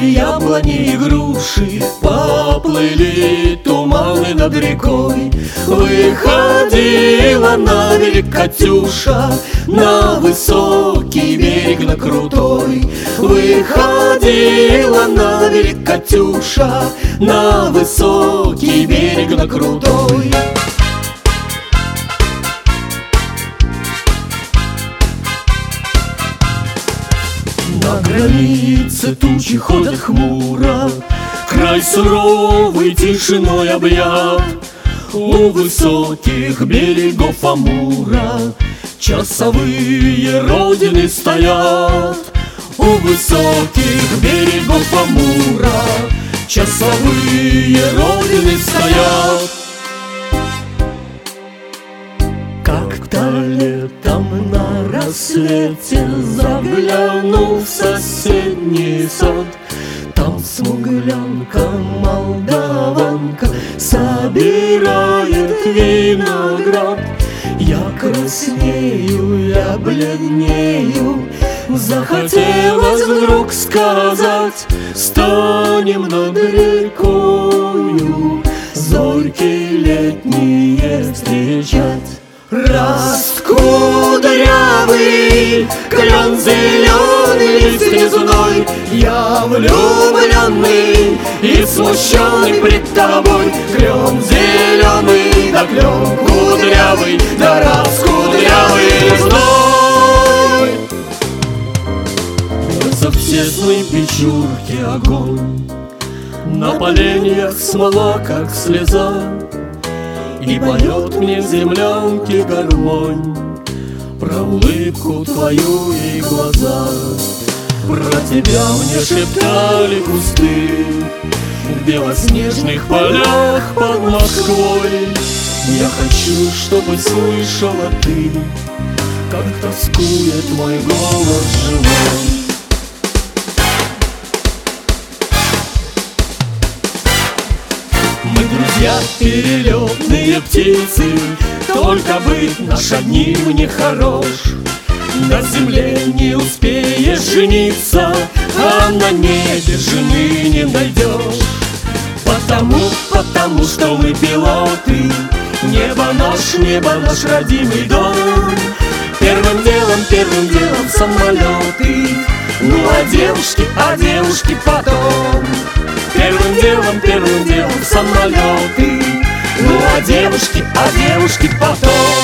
яблони и груши, поплыли туманы над рекой. Выходила на берег Катюша, на высокий берег, на крутой. Выходила на берег Катюша, на высокий берег, на крутой. На границе тучи ходят хмуро, край суровый тишиной объят. У высоких берегов Амура часовые родины стоят. У высоких берегов Амура часовые родины стоят. Как-то летом на рассвете заглянул в соседний сад. Там смуглянка-молдаванка собирает виноград. Я краснею, я бледнею, захотелось вдруг сказать: станем над рекою зорьки летние встречать. Раскудрявый клен зеленый, лист резной, я влюбленный и смущенный пред тобой. Клен зеленый, да клен кудрявый, да раскудрявый зной. Бьется в тесной печурке огонь, на поленьях смола, как слеза. И поет мне в землянке гармонь про улыбку твою и глаза. Про тебя мне шептали кусты в белоснежных полях под Москвой. Я хочу, чтобы слышала ты, как тоскует мой голос живой. Мы друзья, перелетные птицы, только быть наш одним не хорош. На земле не успеешь жениться, а на небе жены не найдешь. Потому что мы пилоты, небо наш родимый дом. Первым делом самолеты, ну а девушки потом. Первым делом самолеты, ну а девушки потом.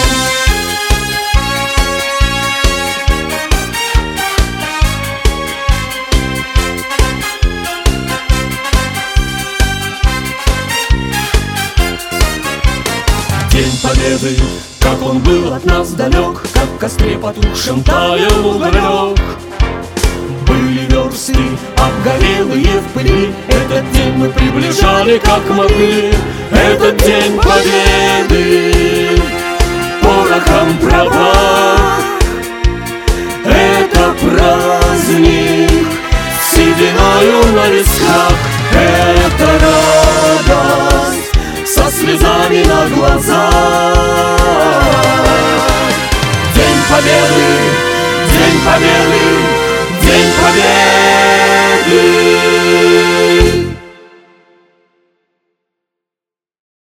День Победы, как он был от нас далек, как в костре потухшем таял уголек. Были версты обгорелые в пыли, этот день мы приближали как могли. Этот день Победы порохом пропах. Это праздник с сединою на висках. Это радость со слезами на глазах. День Победы, День Победы, День Победы.